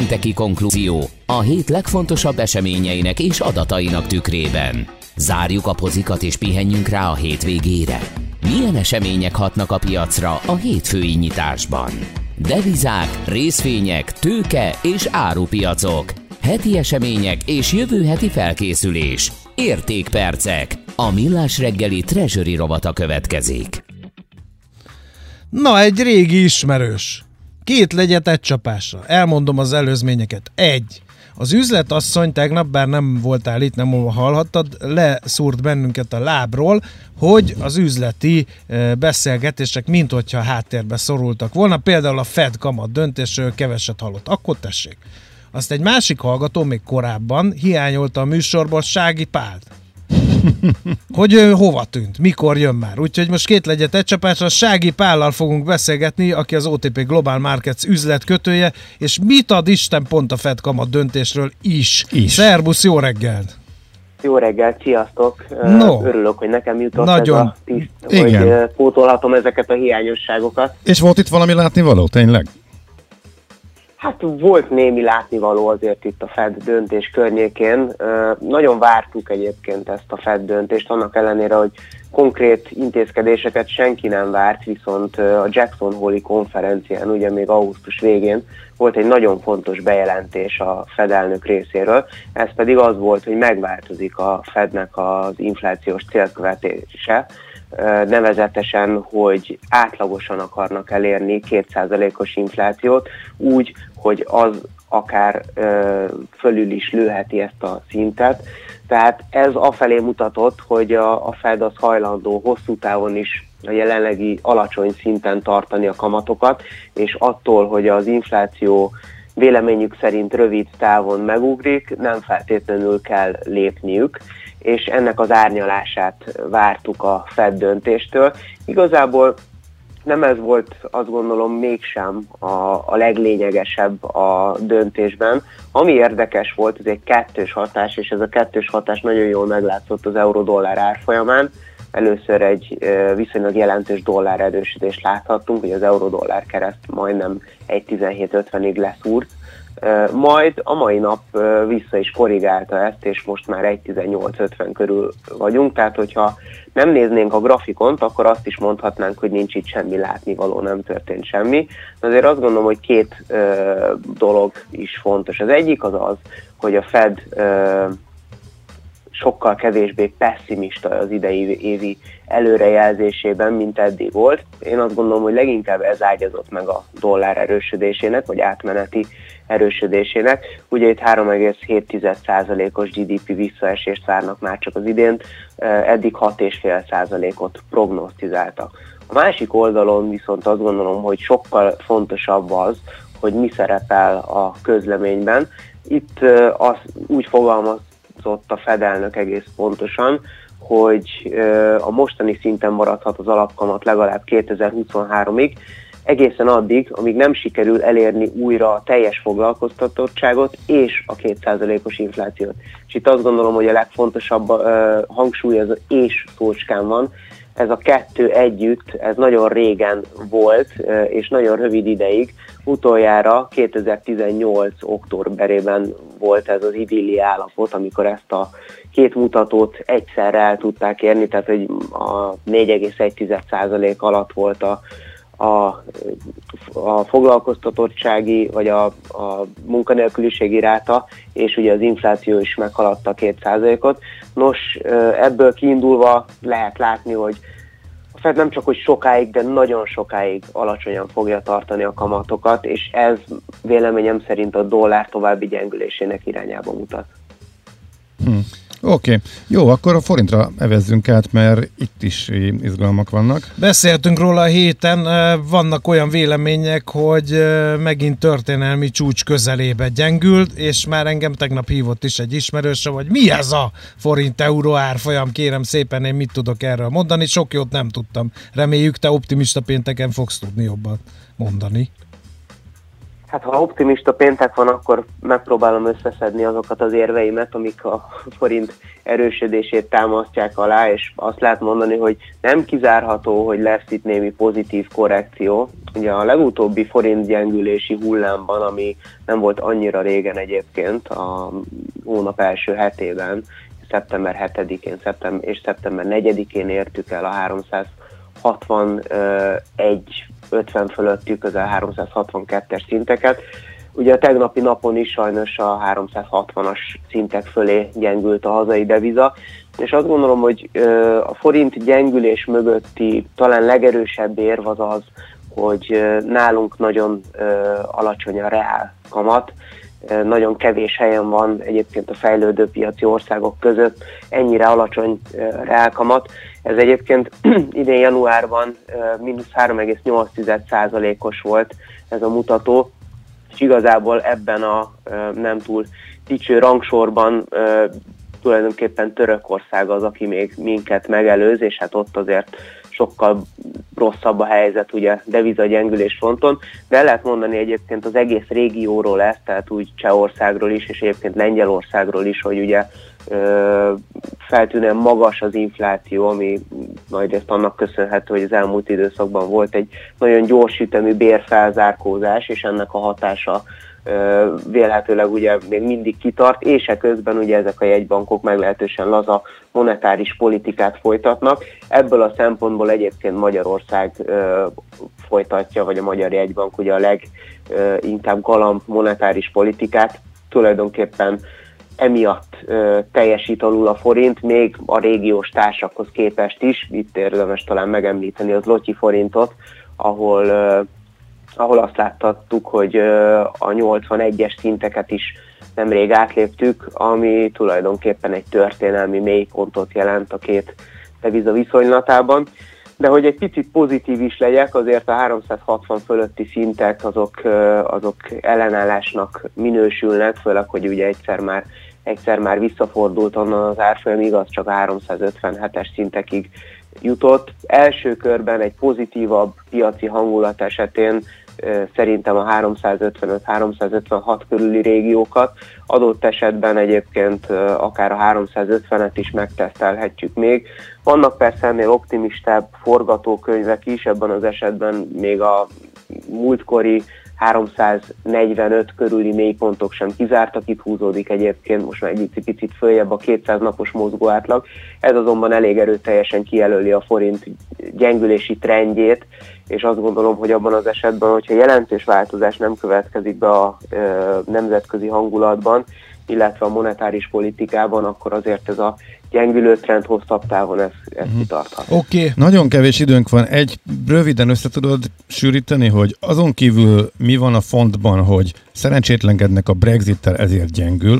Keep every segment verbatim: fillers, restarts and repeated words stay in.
pénteki konklúzió a hét legfontosabb eseményeinek és adatainak tükrében. Zárjuk a pozikat és pihenjünk rá a hétvégére. Milyen események hatnak a piacra a hétfői nyitásban? Devizák, részvények, tőke és árupiacok. Heti események és jövő heti felkészülés. Értékpercek. A Millás reggeli Treasury rovata következik. Na, egy régi ismerős. Két legyet egy csapásra. Elmondom az előzményeket. Egy. Az üzletasszony tegnap, bár nem voltál itt, nem hallhattad, leszúrt bennünket a lábról, hogy az üzleti beszélgetések minthogyha háttérbe szorultak volna. Például a Fed kamat döntésről keveset hallott. Akkor tessék. Azt egy másik hallgató még korábban hiányolta a műsorból Sági Pált. Hogy ő hova tűnt, mikor jön már. Úgyhogy most két legyet egy csapásra, Sági Pállal fogunk beszélgetni, aki az o té pé Global Markets üzletkötője, és mit ad Isten pont a Fed kamat döntésről is. is. Szerbusz, jó reggelt! Jó reggelt, sziasztok! No. Örülök, hogy nekem jutott Nagyon. ez a tiszt, hogy pótolhatom ezeket a hiányosságokat. És volt itt valami látnivaló, tényleg? Hát volt némi látnivaló azért itt a Fed döntés környékén. Nagyon vártuk egyébként ezt a Fed döntést, annak ellenére, hogy konkrét intézkedéseket senki nem várt, viszont a Jackson Hole-i konferencián, ugye még augusztus végén volt egy nagyon fontos bejelentés a Fed elnök részéről, ez pedig az volt, hogy megváltozik a Fednek az inflációs célkövetése, nevezetesen, hogy átlagosan akarnak elérni két százalékos inflációt, úgy, hogy az akár ö, fölül is lőheti ezt a szintet. Tehát ez afelé mutatott, hogy a, a Fed az hajlandó hosszú távon is a jelenlegi alacsony szinten tartani a kamatokat, és attól, hogy az infláció véleményük szerint rövid távon megugrik, nem feltétlenül kell lépniük, és ennek az árnyalását vártuk a Fed döntéstől. Igazából nem ez volt, azt gondolom, mégsem a, a leglényegesebb a döntésben. Ami érdekes volt, ez egy kettős hatás, és ez a kettős hatás nagyon jól meglátszott az euró-dollár árfolyamán. Először egy viszonylag jelentős dollár erősödést láthattunk, hogy az euró-dollár kereszt majdnem egy tizenhét ötvenig leszúrt. Majd a mai nap vissza is korrigálta ezt, és most már egy tizennyolc ötven körül vagyunk, tehát hogyha nem néznénk a grafikont, akkor azt is mondhatnánk, hogy nincs itt semmi látnivaló, nem történt semmi. Azért azt gondolom, hogy két ö, dolog is fontos. Az egyik az az, hogy a Fed ö, sokkal kevésbé pesszimista az idei évi előrejelzésében, mint eddig volt. Én azt gondolom, hogy leginkább ez ágyazott meg a dollár erősödésének, vagy átmeneti erősödésének. Ugye itt három egész hét százalékos gé dé pé visszaesést várnak már csak az idén, eddig hat egész öt százalékot prognosztizáltak. A másik oldalon viszont azt gondolom, hogy sokkal fontosabb az, hogy mi szerepel a közleményben. Itt az úgy fogalmaz, a Fed elnök egész pontosan, hogy a mostani szinten maradhat az alapkamat legalább kétezer-huszonháromig, egészen addig, amíg nem sikerül elérni újra a teljes foglalkoztatottságot és a két százalékos inflációt. És itt azt gondolom, hogy a legfontosabb uh, hangsúly az és szócskán van. Ez a kettő együtt, ez nagyon régen volt, uh, és nagyon rövid ideig. Utoljára kétezer-tizennyolc októberében volt ez az idilli állapot, amikor ezt a két mutatót egyszerre el tudták érni, tehát hogy a négy egész egy százalék alatt volt a A, a foglalkoztatottsági vagy a, a munkanélküliségi ráta, és ugye az infláció is meghaladta két százalékot. Nos, ebből kiindulva lehet látni, hogy a Fed nem csak hogy sokáig, de nagyon sokáig alacsonyan fogja tartani a kamatokat, és ez véleményem szerint a dollár további gyengülésének irányába mutat. Hm. Oké, okay. Jó, akkor a forintra evezzünk át, mert itt is izgalmak vannak. Beszéltünk róla a héten, vannak olyan vélemények, hogy megint történelmi csúcs közelébe gyengült, és már engem tegnap hívott is egy ismerőse, hogy mi ez a forint-euró árfolyam, kérem szépen, én mit tudok erről mondani, sok jót nem tudtam. Reméljük, te optimista pénteken fogsz tudni jobban mondani. Hát ha optimista péntek van, akkor megpróbálom összeszedni azokat az érveimet, amik a forint erősödését támasztják alá, és azt lehet mondani, hogy nem kizárható, hogy lesz itt némi pozitív korrekció. Ugye a legutóbbi forint gyengülési hullámban, ami nem volt annyira régen egyébként, a hónap első hetében, szeptember hetedikén szeptember, és szeptember negyedikén értük el a háromszázhatvanegy ötven fölöttük, közel háromszázhatvankettes szinteket. Ugye a tegnapi napon is sajnos a háromszázhatvanas szintek fölé gyengült a hazai deviza, és azt gondolom, hogy a forint gyengülés mögötti talán legerősebb érv az az, hogy nálunk nagyon alacsony a reál kamat, nagyon kevés helyen van egyébként a fejlődő piaci országok között ennyire alacsony reálkamat. Ez egyébként idén januárban mínusz három egész nyolc százalékos volt ez a mutató, és igazából ebben a nem túl dicső rangsorban tulajdonképpen Törökország az, aki még minket megelőz, és hát ott azért sokkal rosszabb a helyzet ugye devizagyengülés fronton, de el lehet mondani egyébként az egész régióról ezt, tehát úgy Csehországról is, és egyébként Lengyelországról is, hogy ugye ö, feltűnően magas az infláció, ami majd ezt annak köszönhető, hogy az elmúlt időszakban volt egy nagyon gyors ütemű bérfelzárkózás, és ennek a hatása vélhetőleg ugye még mindig kitart, és eközben ugye ezek a jegybankok meglehetősen laza monetáris politikát folytatnak. Ebből a szempontból egyébként Magyarország ö, folytatja, vagy a Magyar Jegybank ugye a leginkább galamb monetáris politikát. Tulajdonképpen emiatt ö, teljesít alul a forint, még a régiós társakhoz képest is. Itt érdemes talán megemlíteni az zloty forintot, ahol ö, ahol azt láttattuk, hogy a nyolcvanegyes szinteket is nemrég átléptük, ami tulajdonképpen egy történelmi mélypontot jelent a két deviza viszonylatában. De hogy egy picit pozitív is legyek, azért a háromszázhatvan fölötti szintek azok, azok ellenállásnak minősülnek, főleg, hogy ugye egyszer már, egyszer már visszafordult onnan az árfolyam, igaz, csak a háromszázötvenhetes szintekig jutott. Első körben egy pozitívabb piaci hangulat esetén szerintem a háromszázötvenöt háromszázötvenhat körüli régiókat, adott esetben egyébként akár a háromszázötvenet is megtesztelhetjük még. Vannak persze ennél optimistább forgatókönyvek is, ebben az esetben még a múltkori háromszáznegyvenöt körüli mélypontok sem kizártak, itt húzódik egyébként most már egy picit följebb a kétszáz napos mozgó átlag. Ez azonban elég erőteljesen kijelöli a forint gyengülési trendjét, és azt gondolom, hogy abban az esetben, hogyha jelentős változás nem következik be a e, nemzetközi hangulatban, illetve a monetáris politikában, akkor azért ez a gyengülő trend hosszabb távon ez, ez uh-huh. kitarthat. Oké. Okay. Nagyon kevés időnk van. Egy röviden össze tudod sűríteni, hogy azon kívül mi van a fontban, hogy szerencsétlenkednek a Brexittel, ezért gyengül?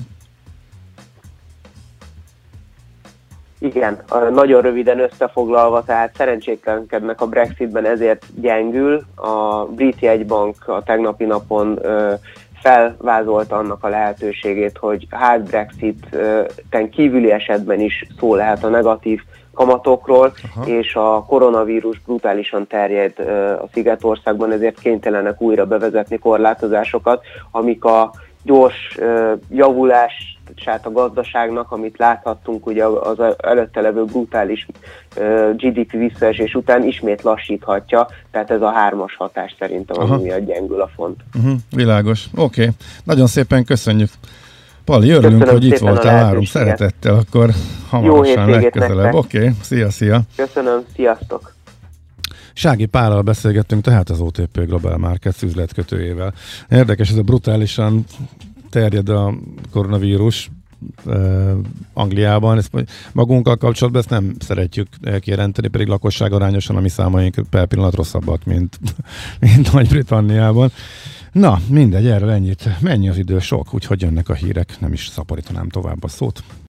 Igen, nagyon röviden összefoglalva, tehát szerencsétlenkednek a Brexitben, ezért gyengül. A brit jegybank a tegnapi napon ö, felvázolta annak a lehetőségét, hogy hát Brexit-ten kívüli esetben is szó lehet a negatív kamatokról, aha, és a koronavírus brutálisan terjed a Szigetországban, ezért kénytelenek újra bevezetni korlátozásokat, amik a gyors javulását a gazdaságnak, amit láthattunk ugye az előtte levő brutális gé dé pé visszaesés után ismét lassíthatja, tehát ez a hármas hatás szerintem, ami miatt gyengül a font. Uh-huh, világos, oké. Okay. Nagyon szépen köszönjük. Pali, örülünk, hogy itt voltál, várom szeretettel, akkor hamarosan legközelebb. Oké, okay. Szia, szia! Köszönöm, sziasztok! Sági Pállal beszélgettünk, tehát az o té pé Global Markets üzletkötőjével. Érdekes, ez a brutálisan terjed a koronavírus uh, Angliában. Ezt magunkkal kapcsolatban ezt nem szeretjük kijelenteni, pedig lakosság arányosan a mi számaink per pillanat rosszabbak, mint, mint Nagy-Britanniában. Na, mindegy, erről ennyit. Mennyi az idő, sok, úgyhogy jönnek a hírek, nem is szaporítanám tovább a szót.